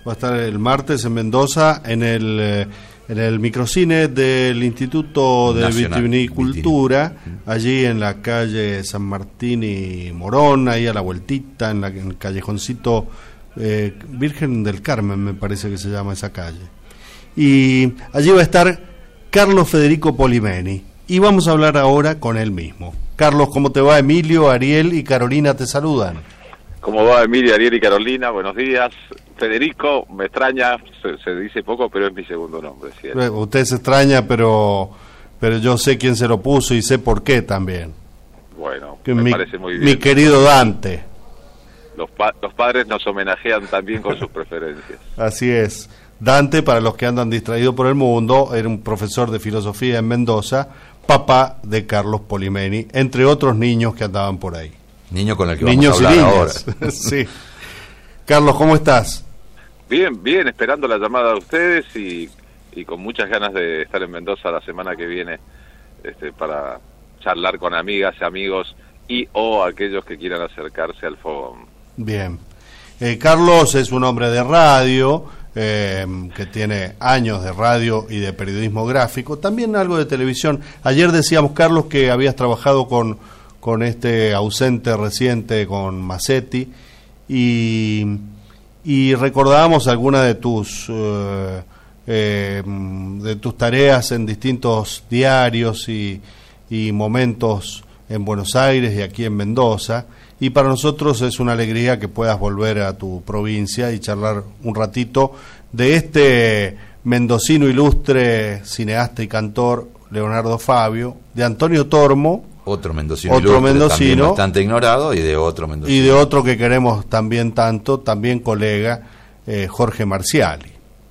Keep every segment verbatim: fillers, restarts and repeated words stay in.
Va a estar el martes en Mendoza en el eh, en el microcine del Instituto de Nacional, Vitivinicultura, allí en la calle San Martín y Morón, ahí a la vueltita, en, la, en el callejoncito eh, Virgen del Carmen, me parece que se llama esa calle. Y allí va a estar Carlos Federico Polimeni, y vamos a hablar ahora con él mismo. Carlos, ¿cómo te va? Emilio, Ariel y Carolina te saludan. ¿Cómo va Emilio, Ariel y Carolina? Buenos días. Federico, me extraña, se, se dice poco, pero es mi segundo nombre. ¿Sí? Usted se extraña, pero pero yo sé quién se lo puso y sé por qué también. Bueno, que me mi, parece muy bien. Mi querido Dante. Los, pa los padres nos homenajean también con sus preferencias. Así es. Dante, para los que andan distraídos por el mundo, era un profesor de filosofía en Mendoza, papá de Carlos Polimeni, entre otros niños que andaban por ahí. Niño con el que niños vamos a hablar ahora. Sí. Carlos, ¿cómo estás? Bien, bien, esperando la llamada de ustedes y, y con muchas ganas de estar en Mendoza la semana que viene este, para charlar con amigas, amigos y o aquellos que quieran acercarse al fogón. Bien. Eh, Carlos es un hombre de radio, eh, que tiene años de radio y de periodismo gráfico, también algo de televisión. Ayer decíamos, Carlos, que habías trabajado con, con este ausente reciente, con Massetti, y... y recordábamos algunas de tus uh, eh, de tus tareas en distintos diarios y, y momentos en Buenos Aires y aquí en Mendoza, y para nosotros es una alegría que puedas volver a tu provincia y charlar un ratito de este mendocino ilustre, cineasta y cantor Leonardo Fabio, de Antonio Tormo, otro mendocino, otro ilustre, mendocino también bastante ignorado, y de otro mendocino. Y de otro que queremos también tanto, también colega, eh, Jorge Marciali.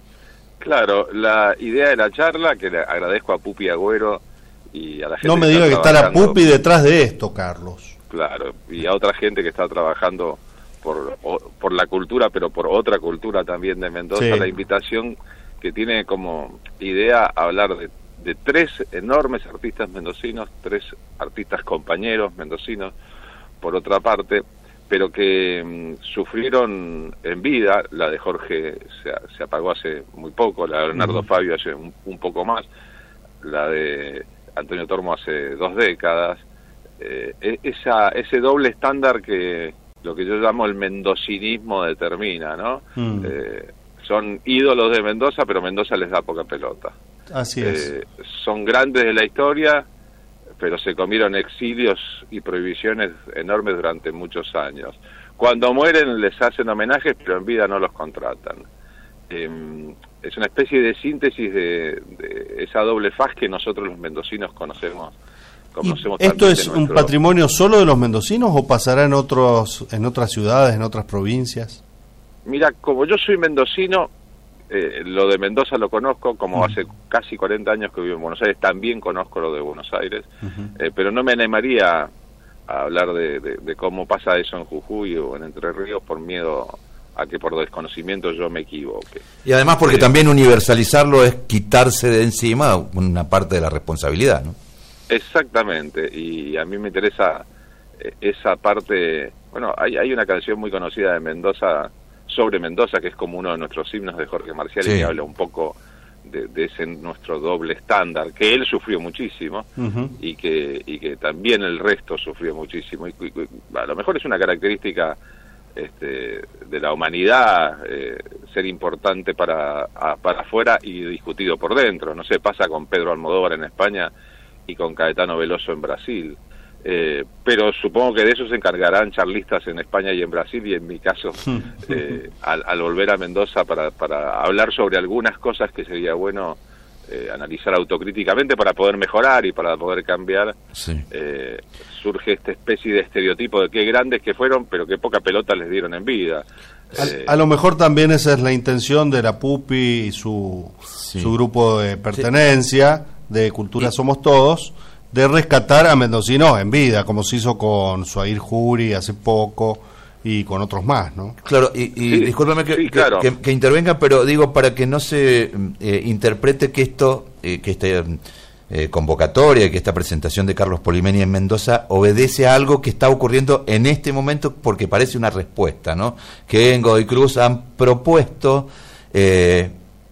Claro, la idea de la charla, que le agradezco a Pupi Agüero y a la gente... No me que diga que está la Pupi por... detrás de esto, Carlos. Claro, y a otra gente que está trabajando por, por la cultura, pero por otra cultura también de Mendoza, sí. La invitación que tiene como idea hablar de de tres enormes artistas mendocinos, tres artistas compañeros mendocinos, por otra parte, pero que mmm, sufrieron en vida. La de Jorge se, se apagó hace muy poco, la de Leonardo uh-huh. Fabio hace un, un poco más, la de Antonio Tormo hace dos décadas. Eh, esa, ese doble estándar que lo que yo llamo el mendocinismo determina, ¿no? Uh-huh. Eh, son ídolos de Mendoza, pero Mendoza les da poca pelota. Así es. Eh, son grandes de la historia, pero se comieron exilios y prohibiciones enormes durante muchos años. Cuando mueren les hacen homenajes, pero en vida no los contratan. Eh, es una especie de síntesis de, de esa doble faz que nosotros los mendocinos conocemos. conocemos ¿Esto es nuestro... un patrimonio solo de los mendocinos o pasará en otros, en otras ciudades, en otras provincias? Mira, como yo soy mendocino, Eh, lo de Mendoza lo conozco, como uh-huh. hace casi cuarenta años que vivo en Buenos Aires, también conozco lo de Buenos Aires, uh-huh. eh, pero no me animaría a hablar de, de, de cómo pasa eso en Jujuy o en Entre Ríos por miedo a que por desconocimiento yo me equivoque. Y además porque eh, también universalizarlo es quitarse de encima una parte de la responsabilidad, ¿no? Exactamente, y a mí me interesa eh, esa parte. Bueno, hay, hay una canción muy conocida de Mendoza, sobre Mendoza, que es como uno de nuestros himnos de Jorge Marciali, sí. Que habla un poco de, de ese nuestro doble estándar, que él sufrió muchísimo, uh-huh. y que y que también el resto sufrió muchísimo. Y, y, y a lo mejor es una característica este, de la humanidad, eh, ser importante para, a, para afuera y discutido por dentro. No sé, pasa con Pedro Almodóvar en España y con Caetano Veloso en Brasil. Eh, pero supongo que de eso se encargarán charlistas en España y en Brasil, y en mi caso eh, al, al volver a Mendoza para, para hablar sobre algunas cosas que sería bueno eh, analizar autocríticamente para poder mejorar y para poder cambiar, sí. eh, surge esta especie de estereotipo de qué grandes que fueron, pero qué poca pelota les dieron en vida. Eh, a, a lo mejor también esa es la intención de la Pupi y su, sí. su grupo de pertenencia, sí. de Cultura y... Somos Todos, de rescatar a mendocinos en vida, como se hizo con Suair Jury hace poco y con otros más, ¿no? Claro, y, y sí, discúlpame que, sí, claro. que, que, que intervenga, pero digo, para que no se eh, interprete que esto, eh, que este eh, convocatoria, que esta presentación de Carlos Polimeni en Mendoza obedece a algo que está ocurriendo en este momento, porque parece una respuesta, ¿no? Que en Godoy Cruz han propuesto eh,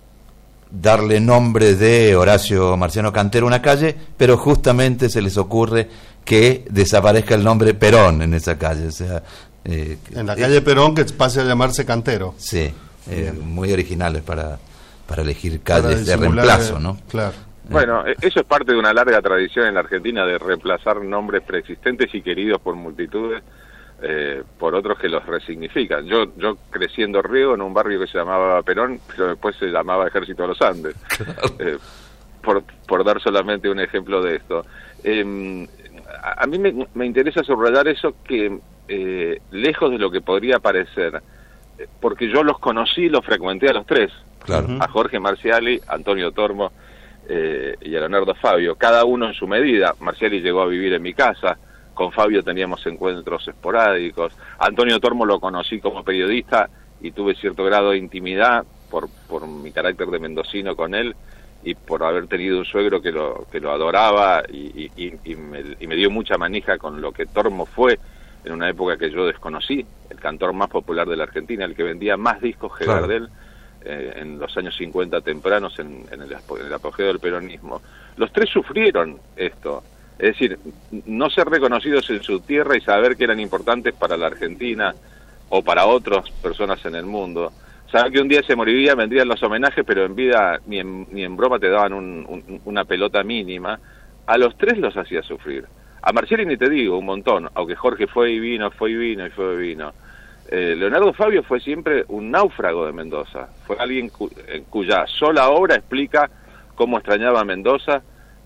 darle nombre de Horacio Marciano Cantero a una calle, pero justamente se les ocurre que desaparezca el nombre Perón en esa calle, o sea, eh, en la calle eh, Perón, que pase a llamarse Cantero. Sí, eh, muy originales para, para elegir calles para de reemplazo, ¿no? Claro. Bueno, eso es parte de una larga tradición en la Argentina de reemplazar nombres preexistentes y queridos por multitudes eh, por otros que los resignifican. Yo yo crecí en Dorrego, en un barrio que se llamaba Perón, pero después se llamaba Ejército de los Andes, claro. eh, por, por dar solamente un ejemplo de esto. Eh, a, a mí me, me interesa subrayar eso que, eh, lejos de lo que podría parecer, eh, porque yo los conocí, los frecuenté a los tres, claro. a Jorge Marciali, a Antonio Tormo eh, y a Leonardo Fabio, cada uno en su medida. Marciali llegó a vivir en mi casa, con Fabio teníamos encuentros esporádicos, a Antonio Tormo lo conocí como periodista y tuve cierto grado de intimidad por, por mi carácter de mendocino con él y por haber tenido un suegro que lo, que lo adoraba y, y, y, me, y me dio mucha manija con lo que Tormo fue en una época que yo desconocí, el cantor más popular de la Argentina, el que vendía más discos que Gardel, eh, en los años cincuenta tempranos, en, en, el, en el apogeo del peronismo. Los tres sufrieron esto. Es decir, no ser reconocidos en su tierra y saber que eran importantes para la Argentina o para otras personas en el mundo. Saber que un día se moriría, vendrían los homenajes, pero en vida ni en, ni en broma te daban un, un, una pelota mínima. A los tres los hacía sufrir. A Marciali ni te digo, un montón, aunque Jorge fue y vino, fue y vino y fue y vino. Eh, Leonardo Fabio fue siempre un náufrago de Mendoza. Fue alguien cu cuya sola obra explica cómo extrañaba a Mendoza,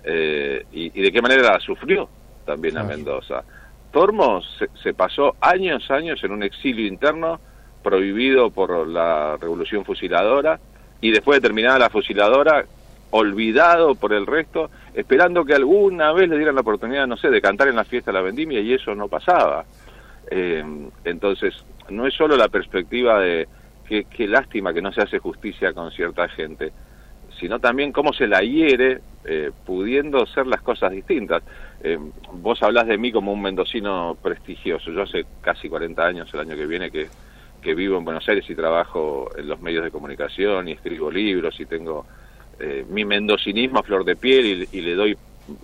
Eh, y, y de qué manera la sufrió también claro. a Mendoza. Tormo se, se pasó años, años en un exilio interno prohibido por la Revolución Fusiladora y después de terminada la fusiladora, olvidado por el resto, esperando que alguna vez le dieran la oportunidad, no sé, de cantar en la fiesta de la vendimia, y eso no pasaba. Eh, entonces, no es solo la perspectiva de qué, qué lástima que no se hace justicia con cierta gente, sino también cómo se la hiere eh, pudiendo ser las cosas distintas. Eh, vos hablás de mí como un mendocino prestigioso. Yo hace casi cuarenta años, el año que viene, que, que vivo en Buenos Aires y trabajo en los medios de comunicación y escribo libros y tengo eh, mi mendocinismo a flor de piel y, y le doy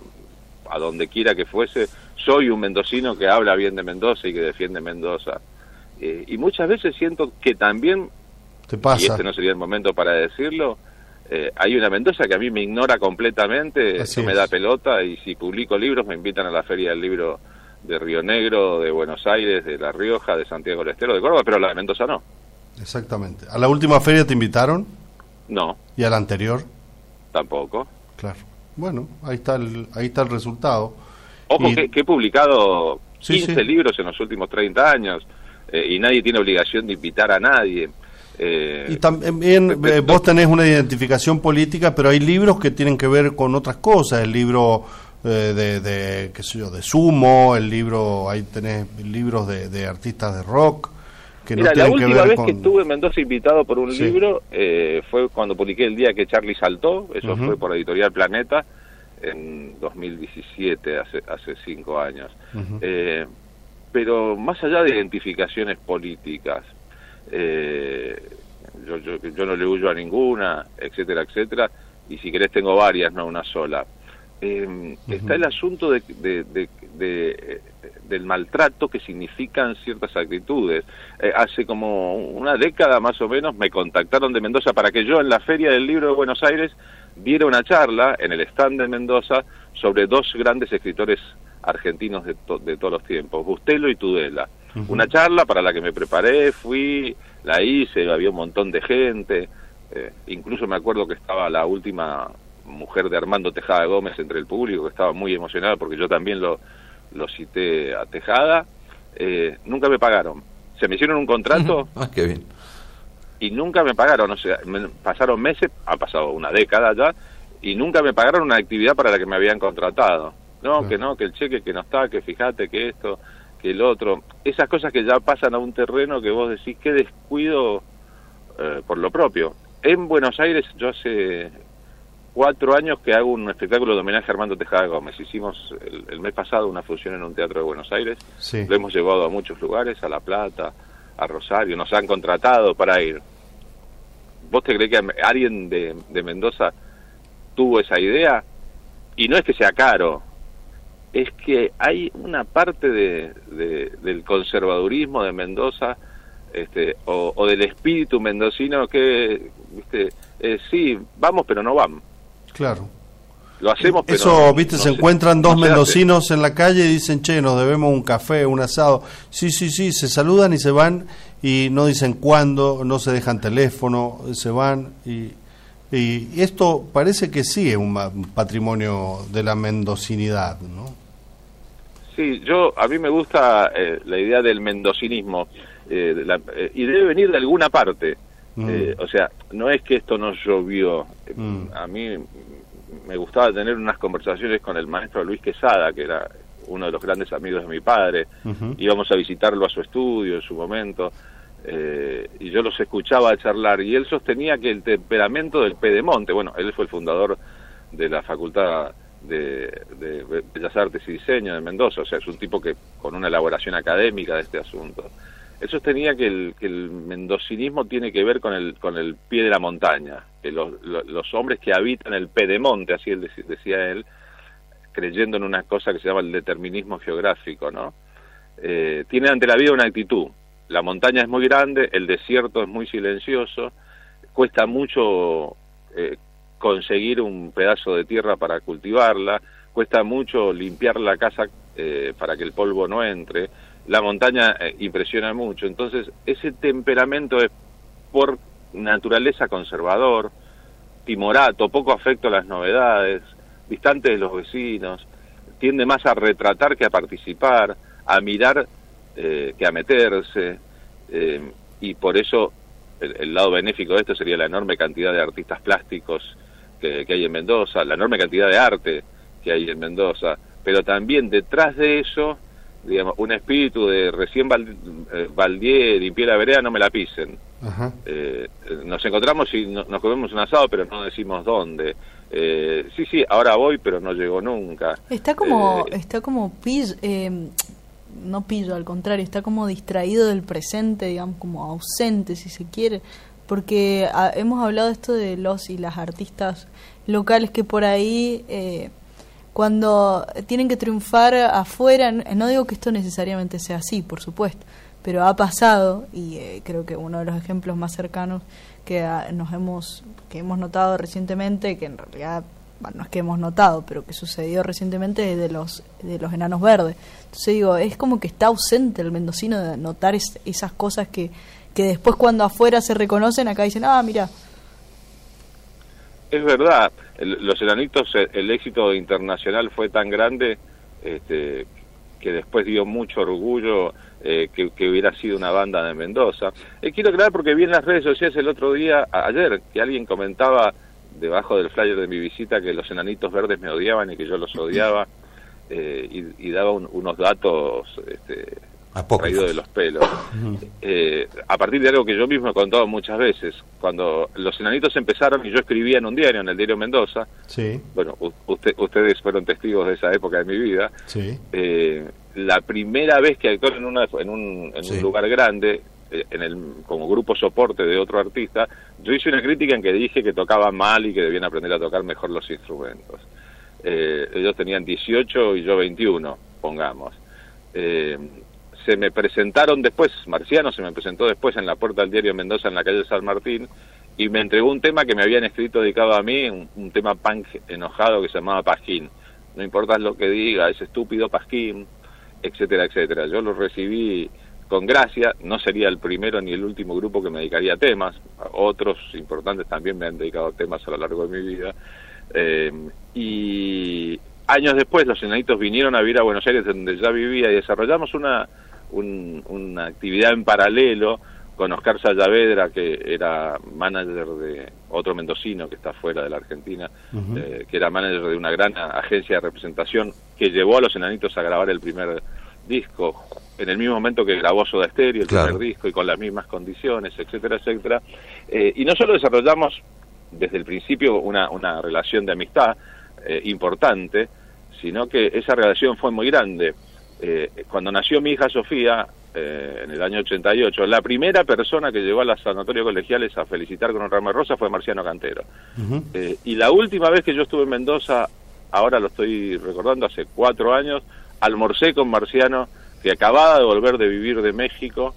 a donde quiera que fuese. Soy un mendocino que habla bien de Mendoza y que defiende Mendoza. Eh, y muchas veces siento que también, ¿Te pasa? y este no sería el momento para decirlo, Eh, hay una Mendoza que a mí me ignora completamente, Así no me es. da pelota, y si publico libros me invitan a la Feria del Libro de Río Negro, de Buenos Aires, de La Rioja, de Santiago del Estero, de Córdoba, pero a la de Mendoza no. Exactamente. ¿A la última feria te invitaron? No. ¿Y a la anterior? Tampoco. Claro. Bueno, ahí está el, ahí está el resultado. Ojo, y... que, que he publicado sí, quince sí. libros en los últimos treinta años, eh, y nadie tiene obligación de invitar a nadie. Eh, y también eh, vos tenés una identificación política, pero hay libros que tienen que ver con otras cosas. El libro eh, de, de, qué sé yo, de Sumo, el libro, ahí tenés libros de, de artistas de rock que Mira, no tienen la última que ver vez con... que estuve en Mendoza invitado por un sí. libro eh, fue cuando publiqué El día que Charlie saltó. Eso uh-huh. fue por Editorial Planeta en dos mil diecisiete, hace hace cinco años. Uh-huh. eh, pero más allá de identificaciones políticas, eh, yo, yo, yo no le huyo a ninguna, etcétera, etcétera, y si querés tengo varias, no una sola. Eh, uh-huh. Está el asunto de, de, de, de, del maltrato que significan ciertas actitudes. Eh, hace como una década más o menos me contactaron de Mendoza para que yo en la Feria del Libro de Buenos Aires diera una charla en el stand de Mendoza sobre dos grandes escritores argentinos de, to de todos los tiempos, Bustelo y Tudela. Uh-huh. Una charla para la que me preparé, fui, la hice, había un montón de gente, eh, incluso me acuerdo que estaba la última mujer de Armando Tejada Gómez entre el público, que estaba muy emocionada porque yo también lo, lo cité a Tejada. Eh, nunca me pagaron. Se me hicieron un contrato. Uh-huh. Ah, qué bien. Y nunca me pagaron, o sea, me pasaron meses, ha pasado una década ya, y nunca me pagaron una actividad para la que me habían contratado. No, uh-huh. que no, que el cheque que no está, que fíjate, que esto, que el otro. Esas cosas que ya pasan a un terreno que vos decís, qué descuido eh, por lo propio. En Buenos Aires, yo hace cuatro años que hago un espectáculo de homenaje a Armando Tejada Gómez. Hicimos el, el mes pasado una función en un teatro de Buenos Aires, sí. Lo hemos llevado a muchos lugares, a La Plata, a Rosario, nos han contratado para ir. ¿Vos te crees que alguien de, de Mendoza tuvo esa idea? Y no es que sea caro, es que hay una parte de, de, del conservadurismo de Mendoza, este, o, o del espíritu mendocino que, viste, eh, sí, vamos pero no vamos. Claro. Lo hacemos, pero eso, no, viste, no se se, encuentran dos no se mendocinos hace. En la calle y dicen, che, nos debemos un café, un asado. Sí, sí, sí, se saludan y se van y no dicen cuándo, no se dejan teléfono, se van y, y esto parece que sí es un patrimonio de la mendocinidad, ¿no? Sí, yo, a mí me gusta eh, la idea del mendocinismo eh, de la, eh, y debe venir de alguna parte. Mm. Eh, o sea, no es que esto no llovió. Mm. A mí me gustaba tener unas conversaciones con el maestro Luis Quesada, que era uno de los grandes amigos de mi padre. Uh-huh. Íbamos a visitarlo a su estudio en su momento, eh, y yo los escuchaba charlar, y él sostenía que el temperamento del Pedemonte, bueno, él fue el fundador de la Facultad de, de Bellas Artes y Diseño de Mendoza, o sea, es un tipo que con una elaboración académica de este asunto. Él sostenía que el, que el mendocinismo tiene que ver con el con el pie de la montaña, que los, los, los hombres que habitan el pedemonte, así él decía él, creyendo en una cosa que se llama el determinismo geográfico, ¿no? Eh, tienen ante la vida una actitud. La montaña es muy grande, el desierto es muy silencioso, cuesta mucho eh, conseguir un pedazo de tierra para cultivarla, cuesta mucho limpiar la casa eh, para que el polvo no entre. La montaña eh, impresiona mucho, entonces ese temperamento es por naturaleza conservador, timorato, poco afecto a las novedades, distante de los vecinos, tiende más a retratar que a participar, a mirar eh, que a meterse, eh, y por eso el, el lado benéfico de esto sería la enorme cantidad de artistas plásticos que, que hay en Mendoza, la enorme cantidad de arte que hay en Mendoza, pero también detrás de eso, digamos, un espíritu de recién Val, eh, Valdier, limpié la vereda, no me la pisen. Ajá. Eh, nos encontramos y no, nos comemos un asado, pero no decimos dónde. Eh, sí, sí, ahora voy, pero no llegó nunca. Está como, eh, está como pillo, eh, no pillo, al contrario, está como distraído del presente, digamos, como ausente, si se quiere, porque a, hemos hablado esto de los y las artistas locales que por ahí... Eh, cuando tienen que triunfar afuera, no digo que esto necesariamente sea así, por supuesto, pero ha pasado, y eh, creo que uno de los ejemplos más cercanos que a, nos hemos que hemos notado recientemente, que en realidad, bueno, no es que hemos notado, pero que sucedió recientemente, es de los de los Enanos Verdes. Entonces digo, es como que está ausente el mendocino de notar es, esas cosas que, que después cuando afuera se reconocen, acá dicen, ah, mira. Es verdad, el, los Enanitos, el, el éxito internacional fue tan grande este, que después dio mucho orgullo eh, que, que hubiera sido una banda de Mendoza. Eh, quiero aclarar porque vi en las redes sociales el otro día, a, ayer, que alguien comentaba debajo del flyer de mi visita que los Enanitos Verdes me odiaban y que yo los odiaba, eh, y, y daba un, unos datos... Este, traído de los pelos. eh, a partir de algo que yo mismo he contado muchas veces, cuando los Enanitos empezaron y yo escribía en un diario, en el diario Mendoza, sí. Bueno, usted, ustedes fueron testigos de esa época de mi vida, sí. eh, la primera vez que actué en, una, en, un, en sí. un lugar grande, eh, en el como grupo soporte de otro artista, yo hice una crítica en que dije que tocaban mal y que debían aprender a tocar mejor los instrumentos. Eh, ellos tenían dieciocho y yo veintiuno, pongamos. Eh, Se me presentaron después, Marciano se me presentó después en la puerta del diario Mendoza en la calle San Martín y me entregó un tema que me habían escrito dedicado a mí, un, un tema punk enojado que se llamaba Pasquín. No importa lo que diga, ese estúpido Pasquín, etcétera, etcétera. Yo lo recibí con gracia, no sería el primero ni el último grupo que me dedicaría a temas, otros importantes también me han dedicado temas a lo largo de mi vida. Eh, y años después los Enanitos vinieron a vivir a Buenos Aires, donde ya vivía, y desarrollamos una... Un, una actividad en paralelo con Oscar Sayavedra, que era manager de otro mendocino que está fuera de la Argentina, uh-huh. eh, que era manager de una gran agencia de representación que llevó a los Enanitos a grabar el primer disco en el mismo momento que grabó Soda Stereo, el claro. primer disco, y con las mismas condiciones, etcétera, etcétera. Eh, y no solo desarrollamos desde el principio una, una relación de amistad eh, importante, sino que esa relación fue muy grande. Eh, cuando nació mi hija Sofía, eh, en el año ochenta y ocho, la primera persona que llegó a los sanatorios colegiales a felicitar con un ramo de rosa fue Marciano Cantero. Uh-huh. Eh, y la última vez que yo estuve en Mendoza, ahora lo estoy recordando, hace cuatro años, almorcé con Marciano, que acababa de volver de vivir de México,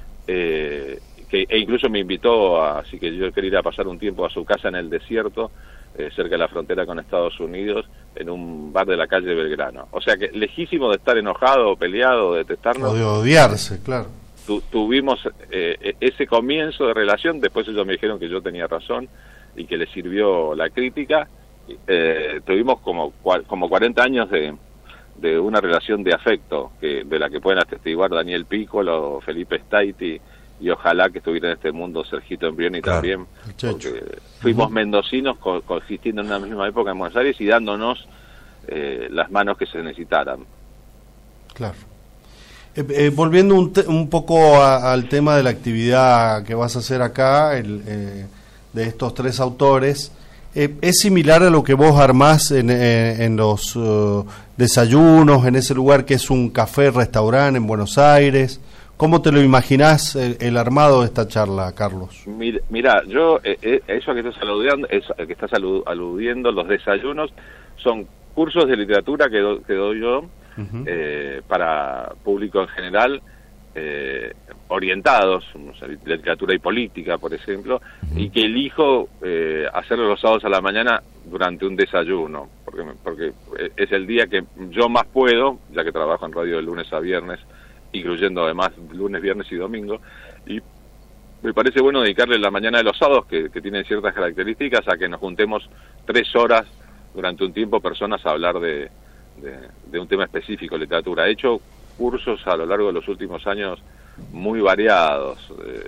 eh, que, e incluso me invitó, a, así que yo quería ir a pasar un tiempo a su casa en el desierto, eh, cerca de la frontera con Estados Unidos, en un bar de la calle Belgrano. O sea que, lejísimo de estar enojado, o peleado, o detestarnos... O de odiarse, claro. Tu, tuvimos eh, ese comienzo de relación, después ellos me dijeron que yo tenía razón, y que les sirvió la crítica. Eh, tuvimos como, como cuarenta años de... de una relación de afecto, que de la que pueden atestiguar Daniel Piccolo, Felipe Staiti, y ojalá que estuviera en este mundo Sergito Embrioni, claro, también, porque fuimos uh-huh. mendocinos co coexistiendo en una misma época en Buenos Aires y dándonos eh, las manos que se necesitaran. Claro. Eh, eh, volviendo un, te un poco a, al tema de la actividad que vas a hacer acá, el, eh, de estos tres autores, Eh, ¿es similar a lo que vos armás en, en, en los uh, desayunos, en ese lugar que es un café-restaurante en Buenos Aires? ¿Cómo te lo imaginás el, el armado de esta charla, Carlos? Mira, mira yo, eh, eh, eso que estás aludiendo, eso que estás alu aludiendo, los desayunos, son cursos de literatura que, do, que doy yo uh-huh. eh, para público en general, Eh, orientados, o sea, literatura y política, por ejemplo, uh-huh. y que elijo eh, hacerlo los sábados a la mañana durante un desayuno, porque, porque es el día que yo más puedo, ya que trabajo en radio de lunes a viernes, incluyendo además lunes, viernes y domingo, y me parece bueno dedicarle la mañana de los sábados, que, que tienen ciertas características, a que nos juntemos tres horas durante un tiempo personas a hablar de, de, de un tema específico, literatura. He hecho cursos a lo largo de los últimos años muy variados,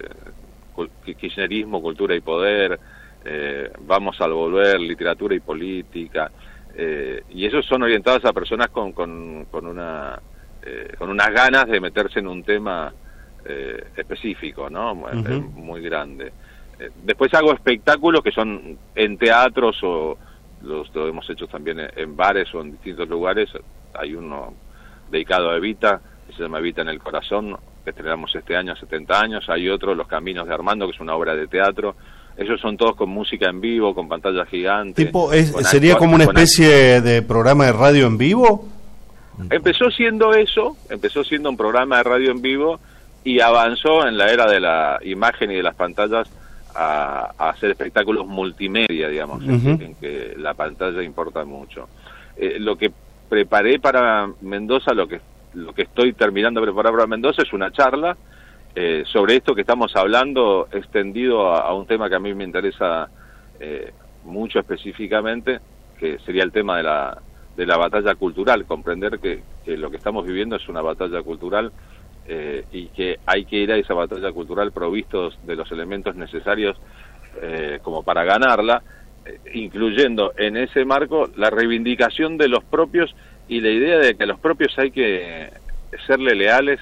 eh, kirchnerismo, cultura y poder, eh, vamos al volver, literatura y política, eh, y esos son orientados a personas con, con, con una eh, con unas ganas de meterse en un tema eh, específico, ¿no? Muy, uh-huh. muy grande. Eh, después hago espectáculos que son en teatros, o los lo hemos hecho también en, en bares o en distintos lugares. Hay uno dedicado a Evita, que se llama Evita en el Corazón, que estrenamos este año, setenta años. Hay otro, Los Caminos de Armando, que es una obra de teatro. Esos son todos con música en vivo, con pantalla gigante. Tipo, es, ¿sería como una especie de programa de radio en vivo? Empezó siendo eso, empezó siendo un programa de radio en vivo, y avanzó en la era de la imagen y de las pantallas a, a hacer espectáculos multimedia, digamos, uh-huh. en, en que la pantalla importa mucho. Eh, lo que preparé para Mendoza, lo que lo que estoy terminando de preparar para Mendoza, es una charla eh, sobre esto que estamos hablando, extendido a, a un tema que a mí me interesa eh, mucho específicamente, que sería el tema de la de la batalla cultural, comprender que, que lo que estamos viviendo es una batalla cultural, eh, y que hay que ir a esa batalla cultural provistos de los elementos necesarios eh, como para ganarla, incluyendo en ese marco la reivindicación de los propios y la idea de que a los propios hay que serle leales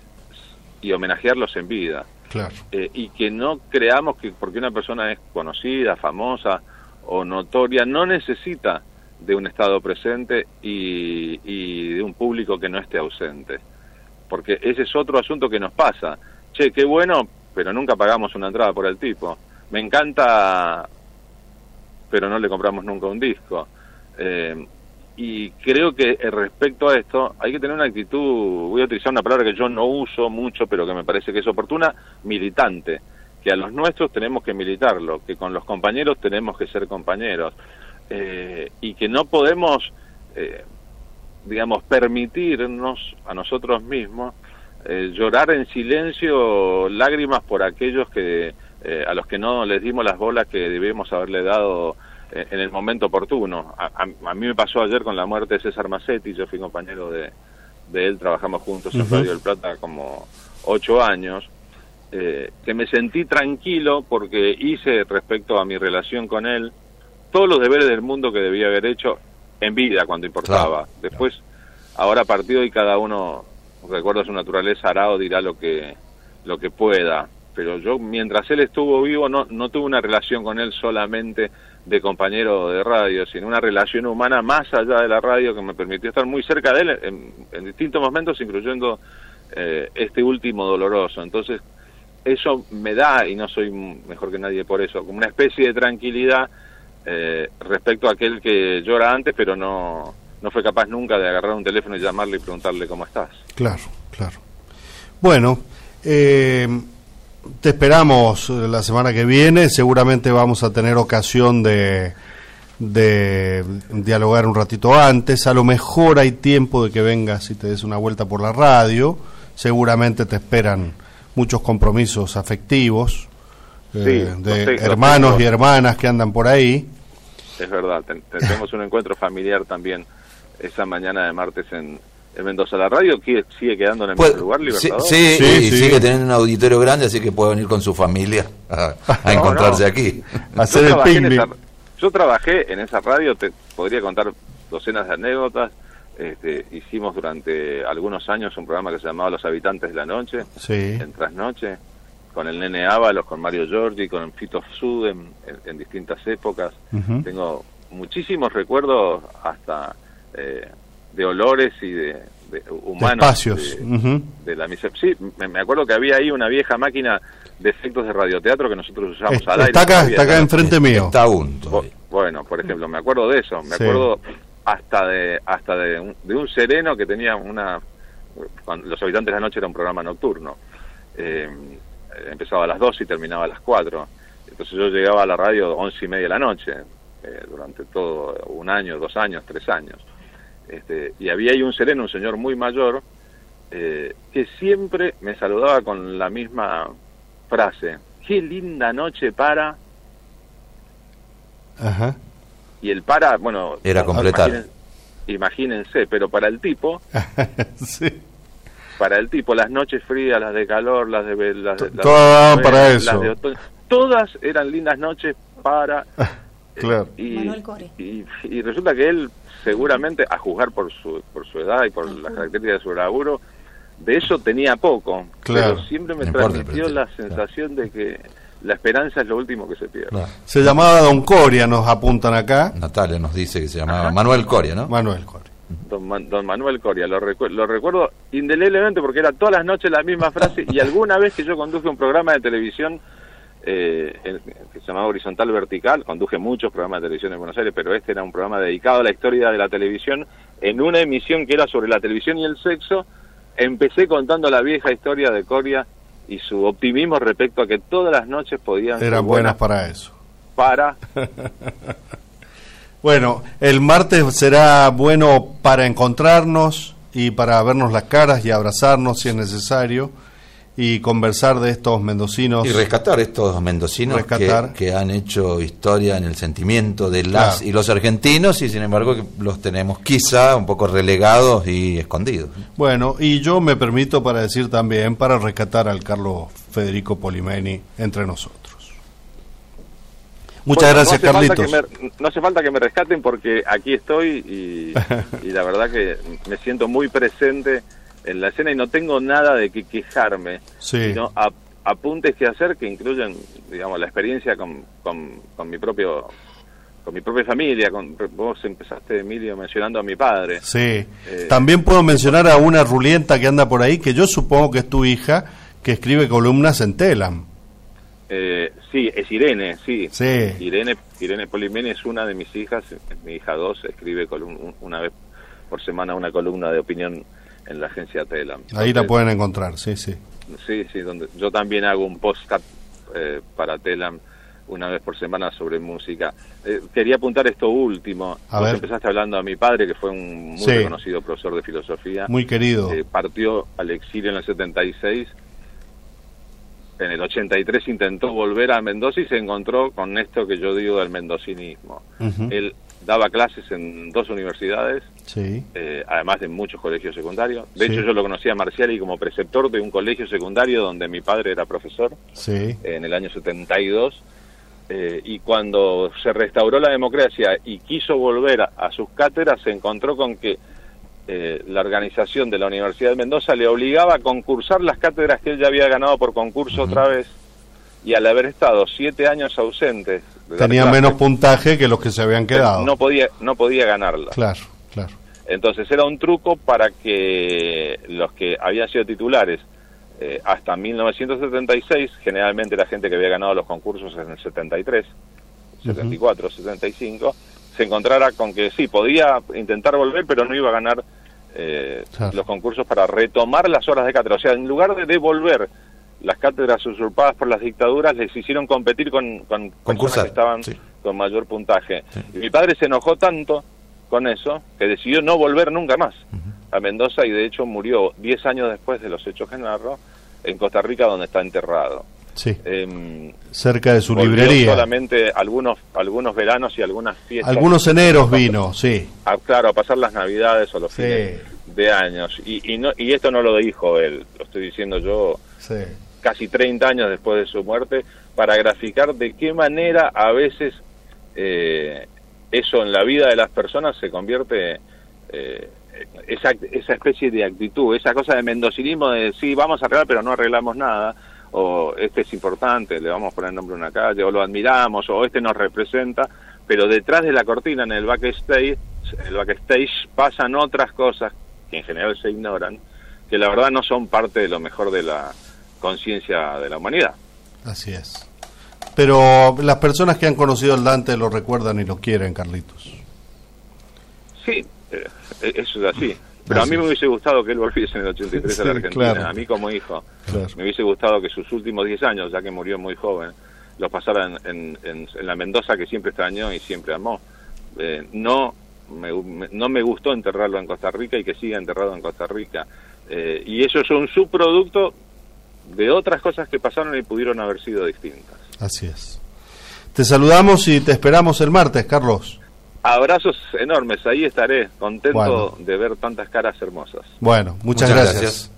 y homenajearlos en vida. Claro. Eh, y que no creamos que porque una persona es conocida, famosa o notoria, no necesita de un Estado presente y, y de un público que no esté ausente. Porque ese es otro asunto que nos pasa. Che, qué bueno, pero nunca pagamos una entrada por el tipo. Me encanta, pero no le compramos nunca un disco. Eh, y creo que respecto a esto hay que tener una actitud, voy a utilizar una palabra que yo no uso mucho, pero que me parece que es oportuna, militante, que a los nuestros tenemos que militarlo, que con los compañeros tenemos que ser compañeros, eh, y que no podemos, eh, digamos, permitirnos a nosotros mismos eh, llorar en silencio lágrimas por aquellos que eh, a los que no les dimos las bolas que debemos haberle dado eh, en el momento oportuno. A, a, a mí me pasó ayer con la muerte de César Massetti, yo fui compañero de, de él, trabajamos juntos en uh-huh. Radio del Plata como ocho años, eh, que me sentí tranquilo porque hice respecto a mi relación con él todos los deberes del mundo que debía haber hecho en vida cuando importaba. Claro, Después, claro. ahora partido y cada uno, recuerda su naturaleza, hará o dirá lo que lo que pueda. pero yo mientras él estuvo vivo no, no tuve una relación con él solamente de compañero de radio, sino una relación humana más allá de la radio que me permitió estar muy cerca de él en, en distintos momentos, incluyendo eh, este último doloroso. Entonces, eso me da, y no soy mejor que nadie por eso, como una especie de tranquilidad eh, respecto a aquel que llora antes, pero no, no fue capaz nunca de agarrar un teléfono y llamarle y preguntarle cómo estás. Claro, claro. Bueno, eh, te esperamos la semana que viene, seguramente vamos a tener ocasión de, de dialogar un ratito antes, a lo mejor hay tiempo de que vengas y te des una vuelta por la radio, seguramente te esperan muchos compromisos afectivos, eh, Sí, de no sé, hermanos no tengo. y hermanas que andan por ahí. Es verdad, ten- tenemos un encuentro familiar también esa mañana de martes en, en Mendoza. La radio que sigue quedando en el Puede- mismo lugar, sí, Libertador. sí, Sí, y sí. sigue teniendo un auditorio grande, así que puede venir con su familia a, a No, encontrarse no. aquí. Hacer Yo el trabajé en picnic. esa- yo trabajé en esa radio, te podría contar docenas de anécdotas. Este, hicimos durante algunos años un programa que se llamaba Los Habitantes de la Noche, Sí. en Trasnoche, con el Nene Ábalos, con Mario Giorgi, con Fito Sud en, en- en distintas épocas. Ujú. Tengo muchísimos recuerdos hasta eh, de olores y de, de humanos. De espacios. De, Ujú. de la misa. Sí, me, me acuerdo que había ahí una vieja máquina de efectos de radioteatro que nosotros usamos Está al aire. está acá, todavía, está acá ¿no? enfrente mío. Está aún Bu- todavía. Bueno, por ejemplo, me acuerdo de eso, me Sí. acuerdo hasta de hasta de un, de un sereno que tenía una... Cuando Los Habitantes de la Noche era un programa nocturno. Eh, empezaba a las dos y terminaba a las cuatro. Entonces yo llegaba a la radio once y media de la noche, eh, durante todo un año, dos años, tres años. Este, y había ahí un sereno, un señor muy mayor, eh, que siempre me saludaba con la misma frase: qué linda noche para... Ajá. Y el para, bueno... Era completar. imaginen- Imagínense, pero para el tipo, Sí. para el tipo, las noches frías, las de calor, las de... ve- Las de, las de Todas daban primavera, para las eso. de otoño, todas eran lindas noches para... Claro. Y, Manuel Core. y, y resulta que él, seguramente, a juzgar por su, por su edad y por las características de su laburo, de eso tenía poco. Claro. Pero siempre me No importa, transmitió pero- la sensación de que la esperanza es lo último que se pierde. Claro. Se llamaba Don Coria, nos apuntan acá. Natalia nos dice que se llamaba Ajá. Manuel Coria, ¿no? Manuel Coria. Don, Man- don Manuel Coria, lo, recu- lo recuerdo indeleblemente porque era todas las noches la misma frase, y alguna vez que yo conduje un programa de televisión eh, en- que se llamaba Horizontal Vertical, conduje muchos programas de televisión en Buenos Aires, pero este era un programa dedicado a la historia de la televisión, en una emisión que era sobre la televisión y el sexo. Empecé contando la vieja historia de Coria y su optimismo respecto a que todas las noches podían ser Eran buenas para eso. para... Bueno, el martes será bueno para encontrarnos y para vernos las caras y abrazarnos si es necesario y conversar de estos mendocinos. Y rescatar estos mendocinos Rescatar. Que, que han hecho historia en el sentimiento de las Claro. y los argentinos, y sin embargo que los tenemos quizá un poco relegados y escondidos. Bueno, y yo me permito para decir también, para rescatar al Carlos Federico Polimeni entre nosotros. Muchas Bueno, gracias, no hace Carlitos. falta que me- no hace falta que me rescaten porque aquí estoy y, y la verdad que me siento muy presente en la escena y no tengo nada de que quejarme, Sí. sino ap- apuntes que hacer que incluyen, digamos, la experiencia con, con, con mi propio con mi propia familia. Con, vos empezaste, Emilio, mencionando a mi padre. Sí. Eh, También puedo mencionar a una rulienta que anda por ahí, que yo supongo que es tu hija, que escribe columnas en Telam. Eh, sí, es Irene, sí. Sí. Irene, Irene Polimeni es una de mis hijas, es mi hija dos, escribe colum- una vez por semana una columna de opinión en la agencia Telam. Ahí la Entonces, pueden encontrar, sí, sí. Sí, sí, donde yo también hago un podcast eh, para Telam una vez por semana sobre música. Eh, quería apuntar esto último. A Vos ver. empezaste hablando a mi padre, que fue un muy Sí. reconocido profesor de filosofía. Muy querido. Eh, partió al exilio en el setenta y seis. En el ochenta y tres intentó volver a Mendoza y se encontró con esto que yo digo del mendocinismo. Ujú. Él daba clases en dos universidades, Sí. eh, además de muchos colegios secundarios. De Sí. hecho, yo lo conocí a Marciali como preceptor de un colegio secundario donde mi padre era profesor Sí. en el año setenta y dos. Eh, y cuando se restauró la democracia y quiso volver a, a sus cátedras, se encontró con que eh, la organización de la Universidad de Mendoza le obligaba a concursar las cátedras que él ya había ganado por concurso otra vez, y al haber estado siete años ausentes, tenía menos puntaje que los que se habían quedado. No podía, no podía ganarla. Claro, claro. Entonces era un truco para que los que habían sido titulares eh, hasta mil novecientos setenta y seis, generalmente la gente que había ganado los concursos en el setenta y tres, setenta y cuatro, uh-huh. setenta y cinco, se encontrara con que sí, podía intentar volver, pero no iba a ganar eh, claro. los concursos para retomar las horas de cátedra. O sea, en lugar de devolver las cátedras usurpadas por las dictaduras, les hicieron competir con, con personas que estaban sí. con mayor puntaje. Sí. Y mi padre se enojó tanto con eso que decidió no volver nunca más uh-huh. a Mendoza, y de hecho murió diez años después de los hechos que narro en Costa Rica, donde está enterrado. Sí. Eh, cerca de su librería. Solamente algunos algunos veranos y algunas fiestas. Algunos eneros vino, sí. A, claro, a pasar las Navidades o los sí. fines de años. Y, y, no, y esto no lo dijo él, lo estoy diciendo yo sí. casi treinta años después de su muerte, para graficar de qué manera a veces eh, eso en la vida de las personas se convierte... Eh, esa, esa especie de actitud, esa cosa de mendocinismo de sí, vamos a arreglar pero no arreglamos nada, o este es importante, le vamos a poner nombre a una calle, o lo admiramos, o este nos representa, pero detrás de la cortina, en el backstage, el backstage pasan otras cosas que en general se ignoran, que la verdad no son parte de lo mejor de la conciencia de la humanidad. Así es. Pero las personas que han conocido al Dante lo recuerdan y lo quieren, Carlitos. Sí, eh, eso es así. Pero así a mí me hubiese gustado que él volviese en el ochenta y tres sí, a la Argentina. Claro. A mí como hijo, claro. me hubiese gustado que sus últimos diez años, ya que murió muy joven, los pasara en, en, en, en la Mendoza que siempre extrañó y siempre amó. Eh, no, me, no me gustó enterrarlo en Costa Rica y que siga enterrado en Costa Rica. Eh, y eso es un subproducto de otras cosas que pasaron y pudieron haber sido distintas. Así es. Te saludamos y te esperamos el martes, Carlos. Abrazos enormes, ahí estaré, contento bueno. de ver tantas caras hermosas. Bueno, muchas, muchas gracias. gracias.